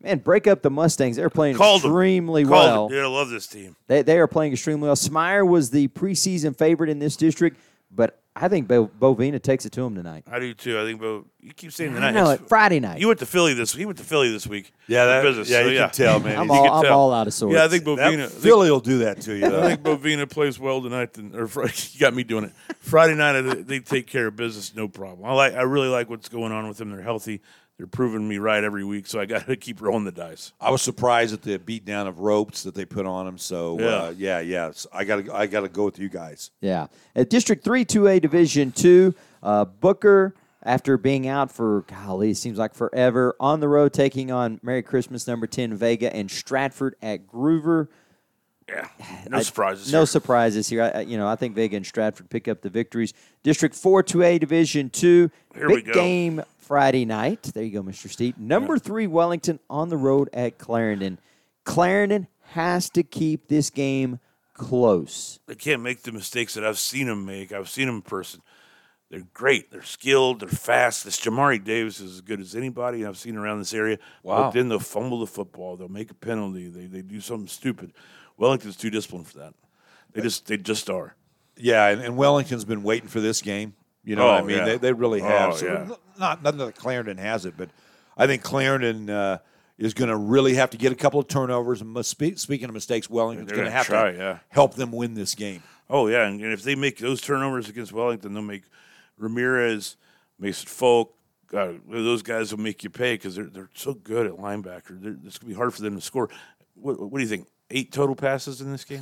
man, break up the Mustangs. They're playing extremely well. well. Dude, I love this team. They are playing extremely well. Smyer was the preseason favorite in this district, but I think Bovina takes it to him tonight. I do too. I think you keep saying I tonight. know it. Friday night. He went to Philly this week. Yeah, business. Yeah, so, you can tell, man. I'm all out of sorts. Yeah, I think Bovina. Philly will do that to you. I think Bovina plays well tonight. You got me doing it. Friday night, they take care of business, no problem. I really like what's going on with them. They're healthy. They're proving me right every week, so I got to keep rolling the dice. I was surprised at the beat down of ropes that they put on them. So So I got to go with you guys. Yeah, at District 3 2A Division 2, Booker, after being out for it seems like forever, on the road taking on Merry Christmas number 10 Vega and Stratford at Groover. Yeah, no surprises. No surprises here. I think Vega and Stratford pick up the victories. District 4 2A Division 2, big game Friday night. There you go, Mr. Steed. Number 3 Wellington on the road at Clarendon. Clarendon has to keep this game close. They can't make the mistakes that I've seen them make. I've seen them in person. They're great. They're skilled. They're fast. This Jamari Davis is as good as anybody I've seen around this area. Wow. But then they'll fumble the football. They'll make a penalty. They do something stupid. Wellington's too disciplined for that. They just are. Yeah, and Wellington's been waiting for this game. You know what I mean? Yeah. They really have. Oh, so yeah. Not that Clarendon has it, but I think Clarendon is going to really have to get a couple of turnovers. And speaking of mistakes, Wellington's going to have to help them win this game. Oh, yeah, and if they make those turnovers against Wellington, they'll make Ramirez, Mason Folk, those guys will make you pay because they're so good at linebacker. It's going to be hard for them to score. What do you think? 8 total passes in this game?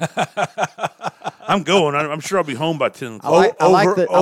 I'm going. I'm sure I'll be home by 10 o'clock. I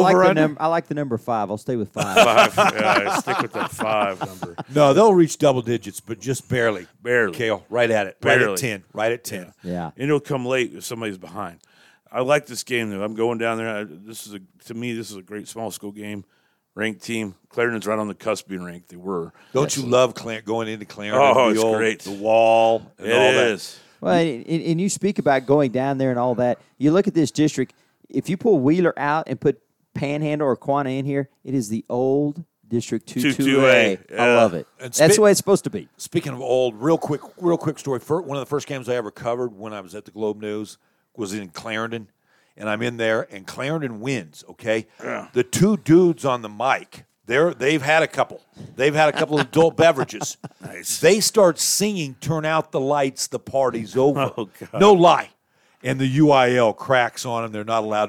like the number 5. I'll stay with 5. 5. Yeah, stick with that 5 number. No, they'll reach double digits, but just barely. Barely. Kale, right at it. Barely. Right at 10. Yeah. And it'll come late if somebody's behind. I like this game, though. I'm going down there. To me, this is a great small school game. Ranked team. Clarendon's right on the cusp of being ranked. They were. Don't you love going into Clarendon? Oh, it's great. The wall and all that. It is. Well, and you speak about going down there and all that. You look at this district. If you pull Wheeler out and put Panhandle or Quanah in here, it is the old District 2A. Yeah. I love it. That's the way it's supposed to be. Speaking of old, real quick story. One of the first games I ever covered when I was at the Globe News was in Clarendon, and I'm in there, and Clarendon wins. Okay, the 2 dudes on the mic. They've had a couple. They've had a couple of adult beverages. Nice. They start singing, "Turn out the lights, the party's over." Oh, God. No lie. And the UIL cracks on them. They're not allowed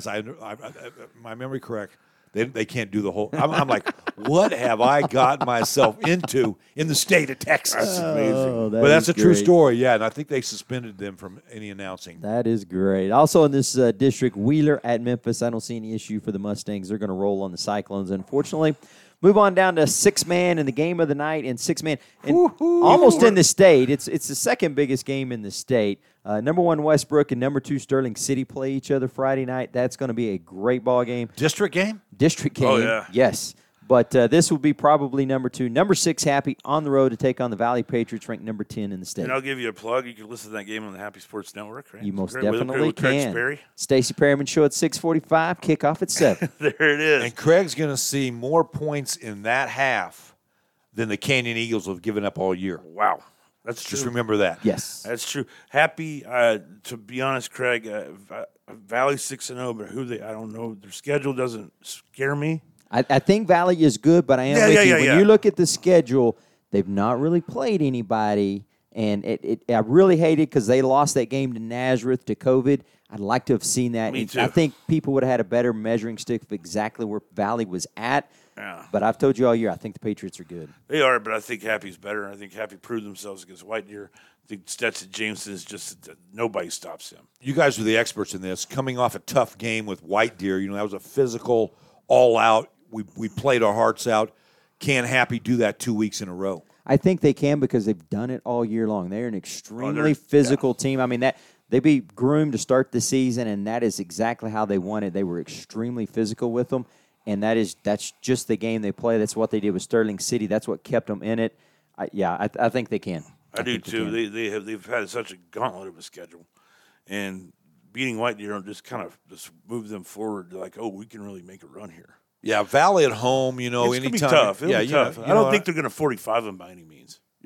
to. My memory correct, they can't do the whole. I'm like, what have I gotten myself into in the state of Texas? That's amazing. But that's a true story, yeah. And I think they suspended them from any announcing. That is great. Also in this district, Wheeler at Memphis. I don't see any issue for the Mustangs. They're going to roll on the Cyclones, unfortunately. Move on down to 6-man in the game of the night and 6-man. Almost in the state. It's the second biggest game in the state. Number 1 Westbrook and number 2 Sterling City play each other Friday night. That's going to be a great ball game. District game? District game. Oh, yeah. Yes. But this will be probably number 2. Number 6 Happy on the road to take on the Valley Patriots, ranked number 10 in the state. And I'll give you a plug. You can listen to that game on the Happy Sports Network, right? You most With definitely Craig can. Sperry. Stacey Perryman show at 6:45, kickoff at 7. There it is. And Craig's going to see more points in that half than the Canyon Eagles have given up all year. Wow. That's true. Just remember that. Yes. That's true. Happy, to be honest, Craig, Valley 6-0, but I don't know. Their schedule doesn't scare me. I think Valley is good, but I am with you. When you look at the schedule, they've not really played anybody, and I really hate it because they lost that game to Nazareth to COVID. I'd like to have seen that. Me too. I think people would have had a better measuring stick of exactly where Valley was at. Yeah. But I've told you all year, I think the Patriots are good. They are, but I think Happy's better. I think Happy proved themselves against White Deer. I think Stetson Jameson is just nobody stops him. You guys are the experts in this. Coming off a tough game with White Deer, that was a physical, all-out. We played our hearts out. Can Happy do that 2 weeks in a row? I think they can because they've done it all year long. They're an extremely physical team. I mean, they be groomed to start the season, and that is exactly how they wanted. They were extremely physical with them, and that's just the game they play. That's what they did with Sterling City. That's what kept them in it. I think they can. I do too. They've had such a gauntlet of a schedule, and beating White Deer just kind of just moved them forward. Like, we can really make a run here. Yeah, Valley at home, It's anytime. gonna be tough. It'll be tough. I don't think they're going to 45 them by any means.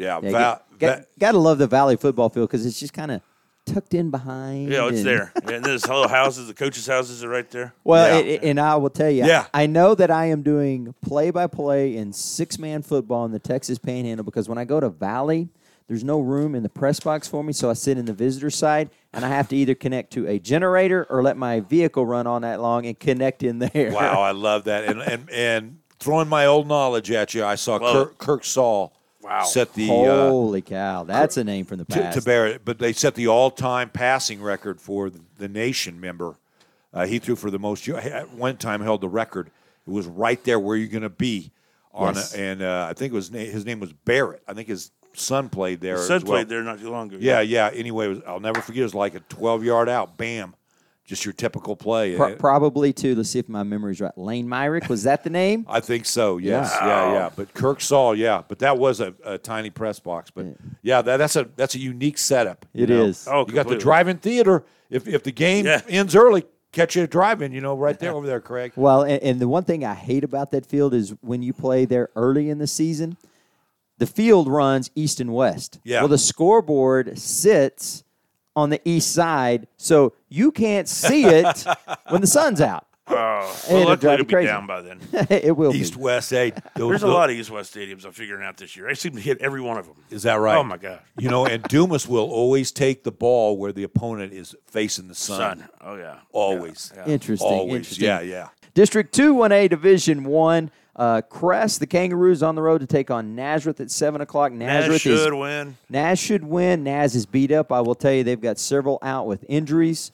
Yeah, gotta love the Valley football field because it's just kind of tucked in behind. Yeah, it's there. Yeah, and there's little houses. The coaches' houses are right there. Well, and I will tell you, Yeah. I know that I am doing play-by-play in six-man football in the Texas Panhandle because when I go to Valley, there's no room in the press box for me, so I sit in the visitor side, and I have to either connect to a generator or let my vehicle run all night long and connect in there. Wow, I love that. And throwing my old knowledge at you, I saw Kirk Saul set the holy cow, that's a name from the past. To bear it, but they set the all-time passing record for the nation member. He threw for the most. At one time held the record. It was right there where you're going to be on Yes. and I think his name was Barrett. I think his son played there. His son as well. played there not too long ago. Yeah. Anyway, I'll never forget. It was like a 12-yard out. Bam. Just your typical play. Probably, too. Let's see if my memory's right. Lane Myrick, was that the name? I think so, yes. Wow. Yeah. But Kirk Saul, but that was a tiny press box. But, that's a unique setup. It is. Oh, you got the drive-in theater. If the game ends early, catch you a drive-in, right there over there, Craig. Well, and the one thing I hate about that field is when you play there early in the season, the field runs east and west. Yeah. Well, the scoreboard sits on the east side, so you can't see it when the sun's out. Well, It'll luckily drive it'll you be crazy. down by then. It will East, be. West, There's a lot of East-West stadiums I'm figuring out this year. I seem to hit every one of them. Is that right? Oh, my God. And Dumas will always take the ball where the opponent is facing the sun. Oh, yeah. Always. Yeah. Interesting. Always. Interesting. Yeah. District 2, 1A, Division 1. Crest, the Kangaroos on the road to take on Nazareth at 7 o'clock. Naz should win. Naz should win. Naz is beat up. I will tell you, they've got several out with injuries.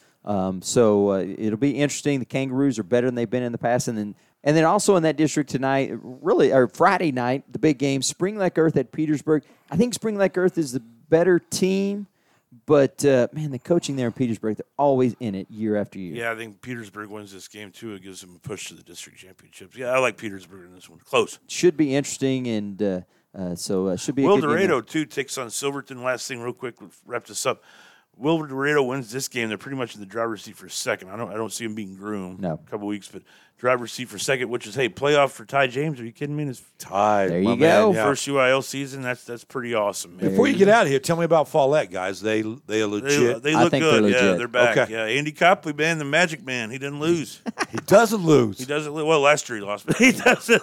So it'll be interesting. The Kangaroos are better than they've been in the past. And then also in that district tonight, or Friday night, the big game, Spring Lake Earth at Petersburg. I think Spring Lake Earth is the better team. But, man, the coaching there in Petersburg, they're always in it year after year. Yeah, I think Petersburg wins this game, too. It gives them a push to the district championships. Yeah, I like Petersburg in this one. Close. Should be interesting, and so should be a Will good game. Dorado, too, takes on Silverton. Last thing real quick, we'll wrap this up. Will Dorado wins this game. They're pretty much in the driver's seat for second. I don't see them being groomed No. a couple weeks, but driver's seat for second, which is, hey, playoff for Ty James. Are you kidding me? It's Ty. There you my go. man, yeah. first UIL season. That's pretty awesome, man. Before you get out of here, tell me about Follette, guys. They are legit. They I look think good. they're legit. Yeah, they're back. Okay. Yeah, Andy Copley, man, the Magic Man. He didn't lose. He doesn't lose. He doesn't lose. Well, last year he lost, but he doesn't.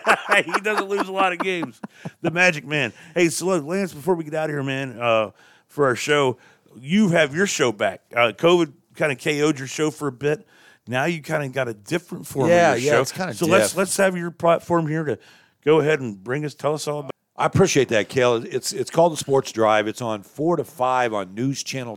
He doesn't lose a lot of games. The Magic Man. Hey, so look, Lance, before we get out of here, man, for our show, you have your show back. COVID kind of KO'd your show for a bit. Now you kind of got a different form of your show. It's kind of so let's have your platform here to go ahead and tell us all about. I appreciate that, Cale. It's called the Sports Drive. It's on 4 to 5 on News Channel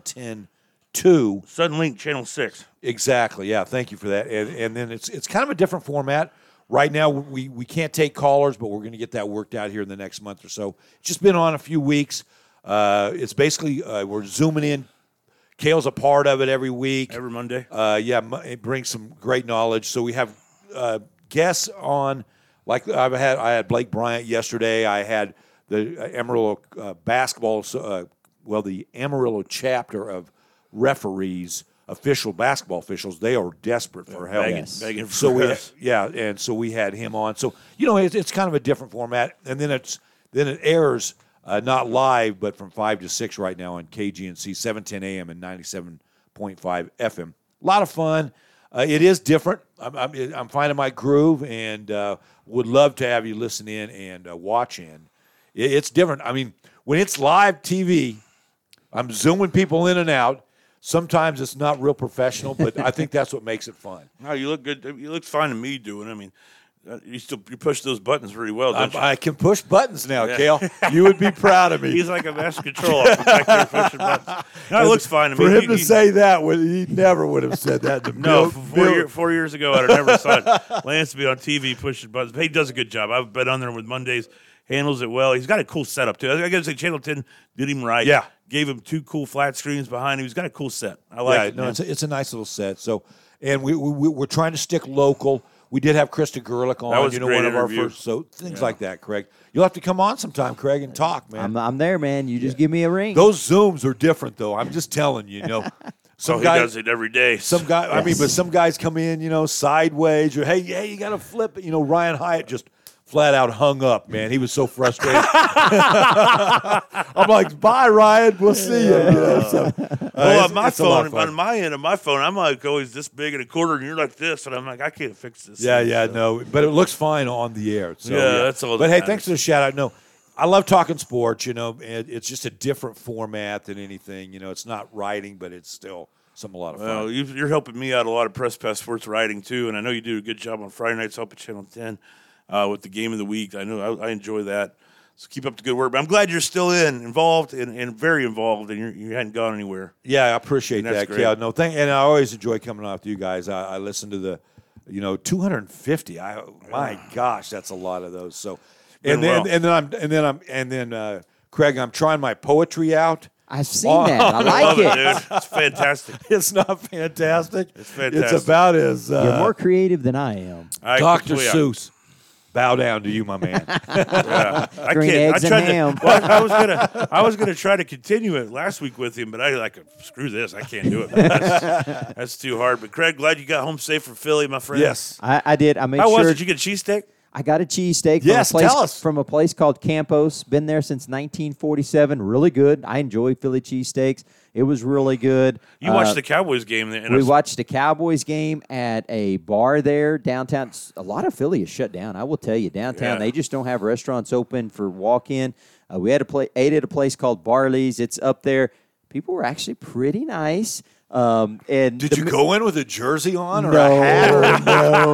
10-2. Sudden Link Channel 6. Exactly. Yeah. Thank you for that. And then it's kind of a different format. Right now we can't take callers, but we're going to get that worked out here in the next month or so. It's just been on a few weeks. It's basically we're zooming in. Cale's a part of it every week. Every Monday. It brings some great knowledge. So we have guests on, like I had Blake Bryant yesterday. I had the Amarillo basketball, the Amarillo chapter of referees, basketball officials. They are desperate for help. Begging for So us. and so we had him on. So it's kind of a different format, and then it airs. Not live, but from 5 to 6 right now on KGNC, 710 AM and 97.5 FM. A lot of fun. It is different. I'm finding my groove, and would love to have you listen in and watch in. It's different. I mean, when it's live TV, I'm zooming people in and out. Sometimes it's not real professional, but I think that's what makes it fun. No, you look good. You look fine to me doing it. I mean, you push those buttons really well, don't you? I can push buttons now, Cale. You would be proud of me. He's like a master controller back there pushing buttons. No, it looks fine to me. For him to say that, he never would have said that to me. No, 4 years ago, I'd have never thought Lance to be on TV pushing buttons. But he does a good job. I've been on there with Mondays, handles it well. He's got a cool setup, too. I got to say, Channel 10 did him right. Yeah. Gave him 2 cool flat screens behind him. He's got a cool set. I like it. No, it's a nice little set. So, and we're trying to stick local. We did have Krista Gerlich on, That was a great one of our interview. first. So things like that, Craig. You'll have to come on sometime, Craig, and talk, man. I'm there, man. You just give me a ring. Those Zooms are different, though. I'm just telling you. Some He guy does it every day. Some guy. I mean, but some guys come in, sideways, or hey, you got to flip it. Ryan Hyatt just flat out hung up, man. He was so frustrated. I'm like, bye, Ryan. We'll see you. Well, on my phone, on my end of my phone, I'm like always this big and a quarter, and you're like this, and I'm like, I can't fix this. No, but it looks fine on the air. So, that's all. But hey, thanks for the shout out. No, I love talking sports. And it's just a different format than anything. It's not writing, but it's still a lot of fun. Well, you're helping me out a lot of Press Pass Sports writing too, and I know you do a good job on Friday nights up at Channel 10 with the Game of the Week. I know I enjoy that. So keep up the good work. But I'm glad you're still involved and very involved, and you hadn't gone anywhere. Yeah, I appreciate that. Great. Yeah, and I always enjoy coming off to you guys. I listen to the, 250. My gosh, that's a lot of those. So, and then Craig, I'm trying my poetry out. I've seen that. I like it. Dude. It's fantastic. It's not fantastic. It's fantastic. It's about as you're more creative than I am. Dr. Seuss. Bow down to you, my man. Yeah. I Green can't. eggs I tried and ham. I was gonna try to continue it last week with him, but screw this. I can't do it. That's too hard. But Craig, glad you got home safe from Philly, my friend. Yes, I did. I made How sure. was it? Did you get a cheesesteak? I got a cheesesteak. Yes, tell us. From a place called Campos. Been there since 1947. Really good. I enjoy Philly cheesesteaks. It was really good. You watched the Cowboys game. We watched the Cowboys game at a bar there downtown. A lot of Philly is shut down. I will tell you, downtown, they just don't have restaurants open for walk-in. We had ate at a place called Barley's. It's up there. People were actually pretty nice. And did you go in with a jersey on or no, a hat?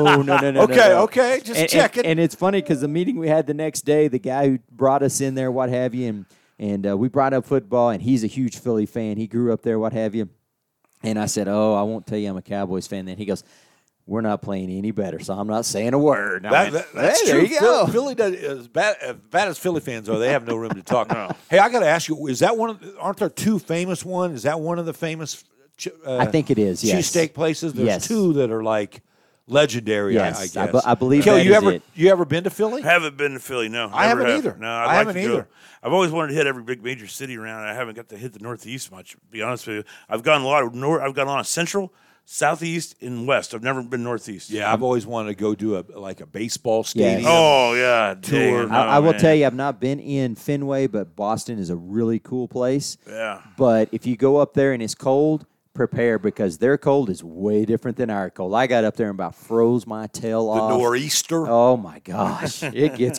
No. Okay, just checking. And it's funny because the meeting we had the next day, the guy who brought us in there, what have you, and we brought up football, and he's a huge Philly fan. He grew up there, what have you. And I said, I won't tell you I'm a Cowboys fan. Then he goes, we're not playing any better, so I'm not saying a word. That's true. There you go. Philly does, as bad as Philly fans are, they have no room to talk. No. Hey, I got to ask you, is that aren't there two famous ones? Is that one of the famous I think it is, yes. cheesesteak places? There's two that are like legendary, yes, I guess. I believe Kel, that you is ever it. You ever been to Philly? Haven't been to Philly, no. I haven't either. No, I haven't either. I've always wanted to hit every big major city around. I haven't got to hit the Northeast much, to be honest with you. I've gone a lot of I've gone a lot of Central, Southeast, and West. I've never been Northeast. Yeah, I've always wanted to go do a baseball stadium. Oh, yeah. Tour. Dang, I will tell you, I've not been in Fenway, but Boston is a really cool place. Yeah. But if you go up there and it's cold, prepare because their cold is way different than our cold. I got up there and about froze my tail off. The nor'easter. Oh, my gosh. It gets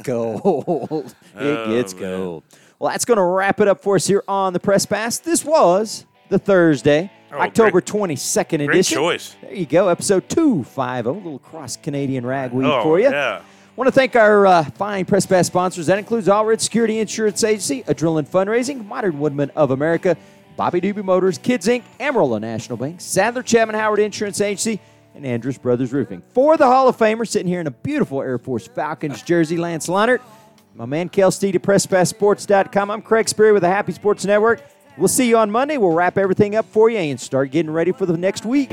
cold. It gets cold. Well, that's going to wrap it up for us here on the Press Pass. This was the Thursday, October 22nd edition. Great choice. There you go, episode 250, a little cross-Canadian rag week for you. Yeah. Want to thank our fine Press Pass sponsors. That includes All Red Security Insurance Agency, Adrenaline Fundraising, Modern Woodman of America, Bobby Doobie Motors, Kids Inc., Amarillo National Bank, Sadler Chapman Howard Insurance Agency, and Andrews Brothers Roofing. For the Hall of Famer, sitting here in a beautiful Air Force Falcons jersey, Lance Leinert. My man, Kel Steed at PressPassSports.com. I'm Craig Sperry with the Happy Sports Network. We'll see you on Monday. We'll wrap everything up for you and start getting ready for the next week.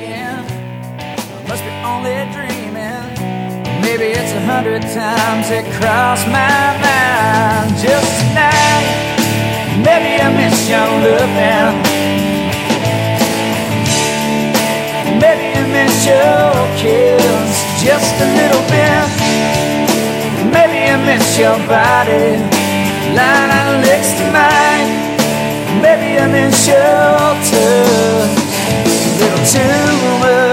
Must be only dreaming. Maybe it's 100 times it crossed my mind. Just tonight. Maybe I miss your loving. Maybe I miss your kiss just a little bit. Maybe I miss your body lying out next to mine. Maybe I miss your touch a little too much.